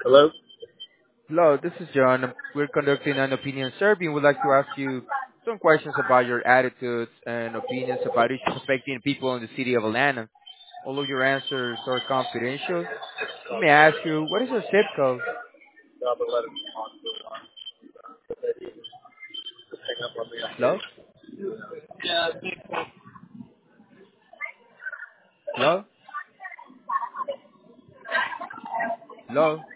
Hello? Hello, this is John. We're conducting an opinion survey and would like to ask you some questions about your attitudes and opinions about issues affecting people in the city of Atlanta. Although your answers are confidential, let me ask you, what is your zip code? No, but let him on to it. Just hang up on me. Hello? Hello? Hello?